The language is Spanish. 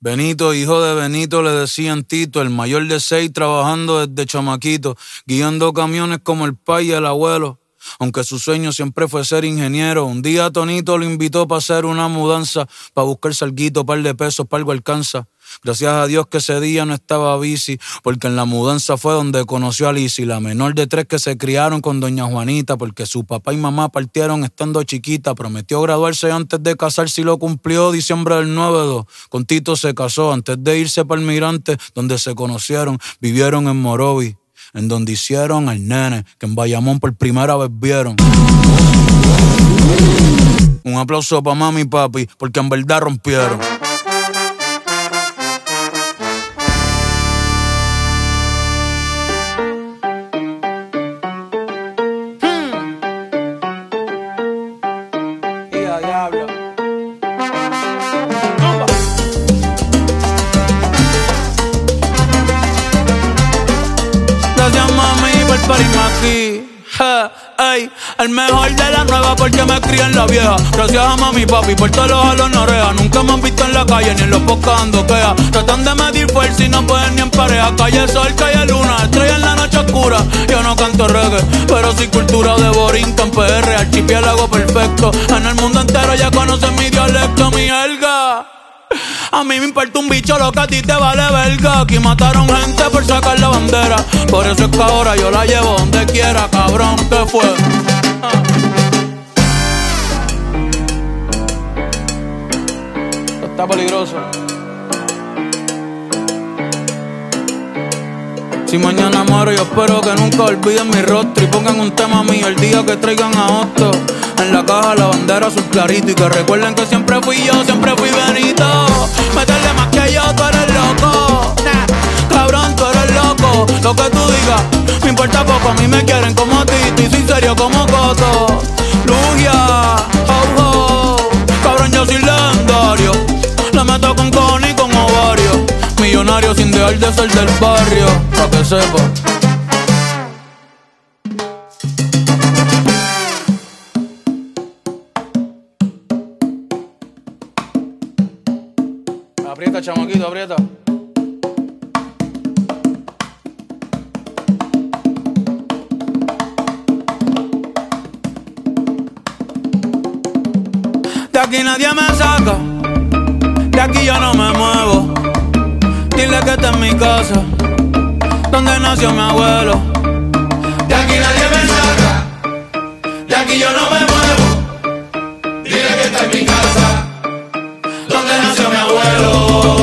Benito, hijo de Benito, le decían Tito, el mayor de 6, trabajando desde chamaquito, guiando camiones como el pai y el abuelo. Aunque su sueño siempre fue ser ingeniero, un día Tonito lo invitó para hacer una mudanza, para buscar salguito, par de pesos, para algo alcanza. Gracias a Dios que ese día no estaba bici, porque en la mudanza fue donde conoció a Lizzy, la menor de 3 que se criaron con doña Juanita, porque su papá y mamá partieron estando chiquita. Prometió graduarse antes de casarse y lo cumplió diciembre del 9-2. Con Tito se casó antes de irse para el Mirante, donde se conocieron, vivieron en Morovi, en donde hicieron al nene, que en Bayamón por primera vez vieron. Un aplauso pa' mami y papi, porque en verdad rompieron. Aquí, ey, el mejor de la nueva porque me crié en la vieja. Gracias a mami y papi por todos los jalos no oreja. Nunca me han visto en la calle ni en los podcasts ando queja. Tratan de medir fuerza y no pueden ni en pareja. Calle sol, calle luna, estrella en la noche oscura. Yo no canto reggae, pero sí cultura de Borinquen, PR, archipiélago perfecto. En el mundo entero ya conocen mi dialecto, mi jerga. A mí me importa un bicho lo que a ti te vale verga. Aquí mataron gente por sacar la bandera. Por eso es que ahora yo la llevo donde quiera, cabrón, ¿qué fue? Esto está peligroso. Si mañana muero yo espero que nunca olviden mi rostro y pongan un tema mío el día que traigan a Otto. En la caja la bandera azul clarito y que recuerden que siempre fui yo, siempre fui Benito. Meterle más que yo, tú eres loco. Cabrón, tú eres loco. Lo que tú digas, me importa poco. A mí me quieren como Tito y soy serio como Coto. Lugia, ho, ho. Cabrón, yo soy legendario. La meto con cojones y con ovario. Millonario sin dejar de ser del barrio, pa' que sepa. Aprieta, chamaquito, aprieta. De aquí nadie me saca, de aquí yo no me muevo. Dile que esta es mi casa, donde nació mi abuelo. De aquí nadie me saca, de aquí yo no me muevo. Dile que esta es mi casa, donde nació mi abuelo.